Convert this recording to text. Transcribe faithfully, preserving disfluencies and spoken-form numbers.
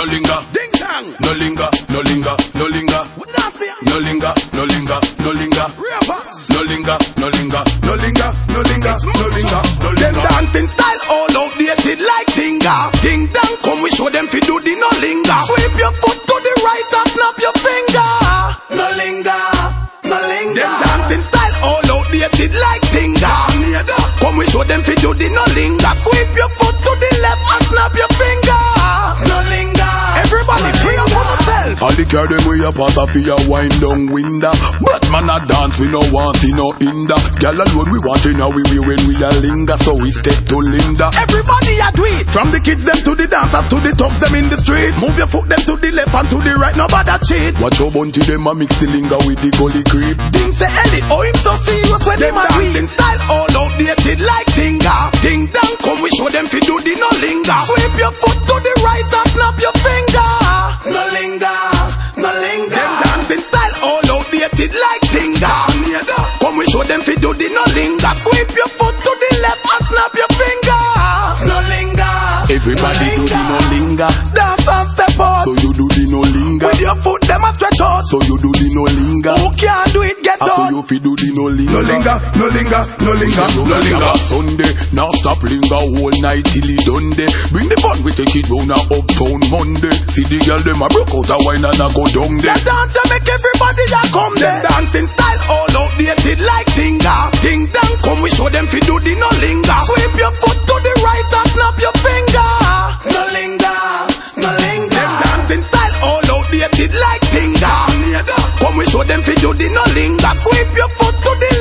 no linger. Ding dong. No linger, no linger, no linger. No linger, no linger, no linger. No linger, no linger, no linger, no linger, no linger, no linger. Them dancing style all outdated like Tinga. Ding dong, come we show them fi do the no linger. Sweep your foot to the right and snap your finger. No linger, no linger. Them dancing style all outdated like Tinga. Come we show them fi do the no linger. Sweep your foot to the left and snap your finger. No linger. Everybody free up on yourself. All the girl them we a part of your wind down window. But man a dance we no want in no hinder. Girl alone we want in now we we when we a linger. So we step to Linda. Everybody a do it. From the kids them to the dancers to the thugs them in the street. Move your foot them to the left and to the right. Nobody cheat. Watch your bunty them a mix the linger with the gully creep. Ding say Ellie, oh him so serious when them a dancing style all outdated like Tinga. Ding dong, come we show them fi do the no linger. Sweep your foot to the right and snap your finger. No linger, no linger. Them dancing style all outdated like Tinga. Come we show them fi do the no linger. Sweep your foot to the left and snap your finger. No linger. Everybody no do the no linger. Dance and step out. So you do the no linger. With your foot them a stretch out. So you do the no linger. Who can't do it get out. So out. you fi do the no linger. No linger, no linger, no linger, no linger. Sunday, now stop linger whole night till it done day. Bring the fun, we take it round a uptown Monday. See the girl them a broke out a wine and a go down there. The dance a make everybody a come there. Them dancing style all outdated like Tinga. Ding dong, come we show them fi do the no linger. Sweep your foot to the right and snap your finger. No linger, no linger. Them dancing style all outdated like Tinga. Come we show them fi do the no linger. Sweep your foot to the